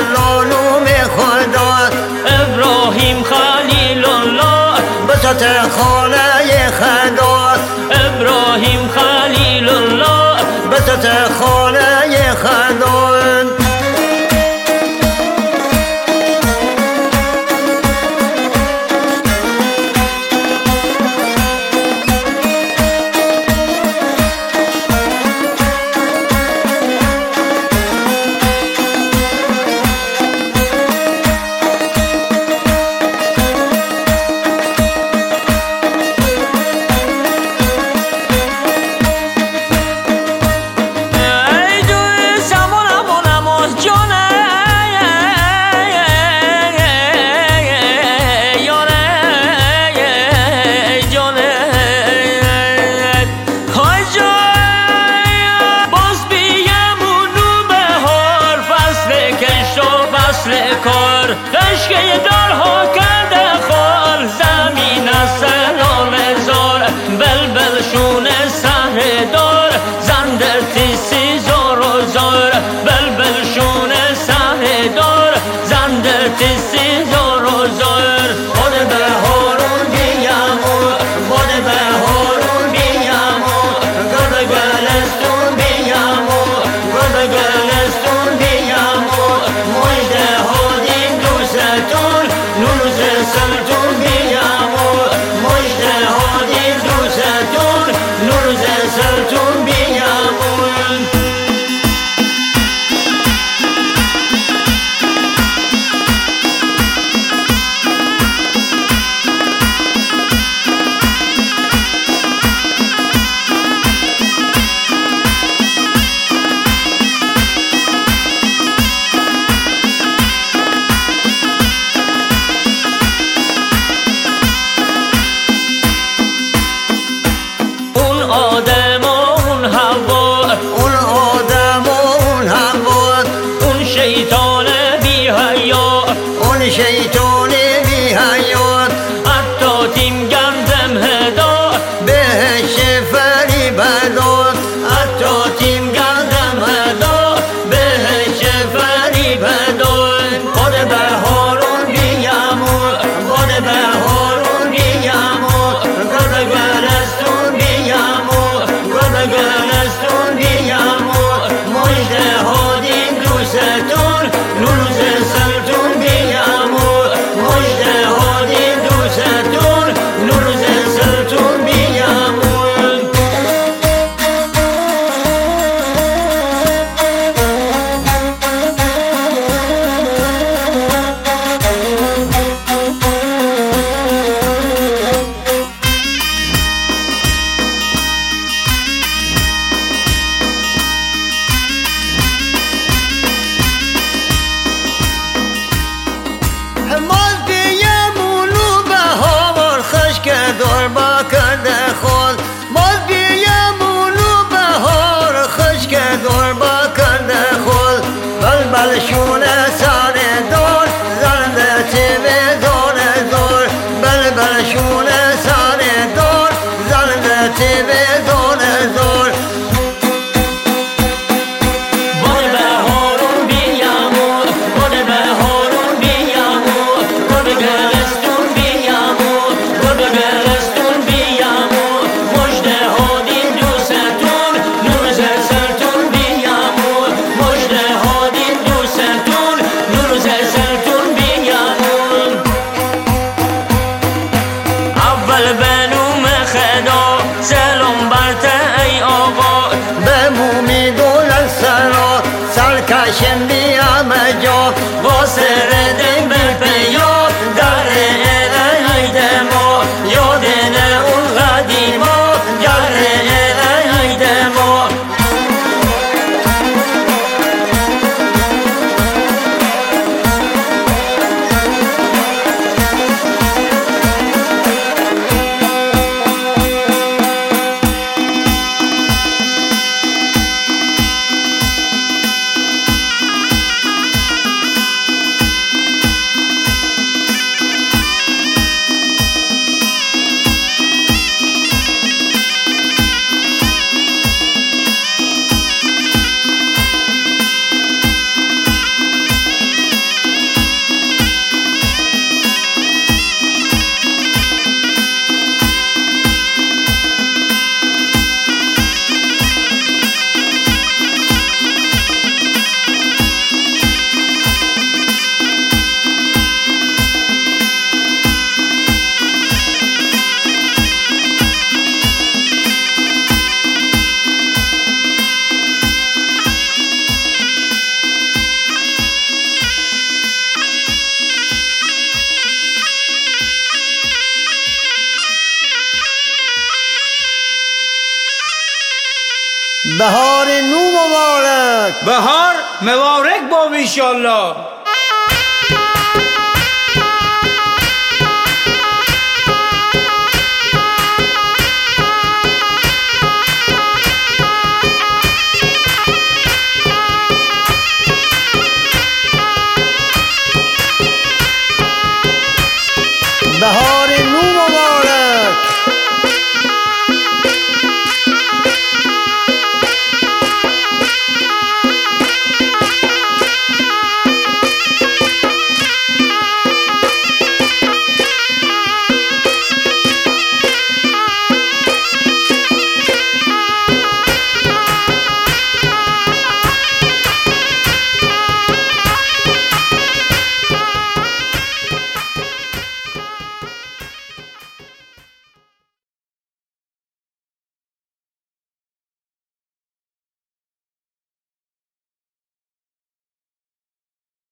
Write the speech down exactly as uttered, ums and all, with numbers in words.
الله نوم خدا ابراهیم خلیل الله بسط خانه خدا ابراهیم خلیل الله بسط خانه خدا خشکه دارها کرده خال زمین از سلام زار بلبل شونه سهر دار زندر تیسی زار و زار بلبل شونه سهر دار زندر تیسی زار و زار باد بهارون بیامو باد بهارون بیامو گل گلستون بیامو گل گلستون بیامو مجده هادین دوستون نوروز سلطون بیامو مجده هادین دوستون نوروز سلطون بیامو آدم و اون هوا اون آدم و اون هوا اون شیطان بی حیا اون شیطان بی حیات حتی تیم گندم هدا بهش فریب داد حتی تیم گندم هدا بهش فریب داد باد بهارون بیامو باد بهارون بیامو گل گلستون بیامو گل گلستون بیامو مجده هادین دوستون نوروز سلطون بیامو مجده هادین دوستون نوروز سلطون بیامو مال بیامونو بهار خشک دار با کرده خود مال بیامونو بهار خشک دار با کرده خود بلبل شونه سر دار زنده تیوه دار دار بلبل شونه سر دار زنده تیوه دار دار باد بهارون بیامو باد بهارون بیامو گل گلستون بیامو گل گلستون بیامو مجده هادین دوستون نوروز سلطون بیامو مجده هادین دوستون نوروز سلطون بیامو اول به نوم خدا سلام برته ای آقا به مومی دولت سرا سرکشم بیام جا واسه ردیم به پیا در ایده ما یادن اون قدیما در ایده ما بهار نو مبارک. بهار مبارک با ایشالله.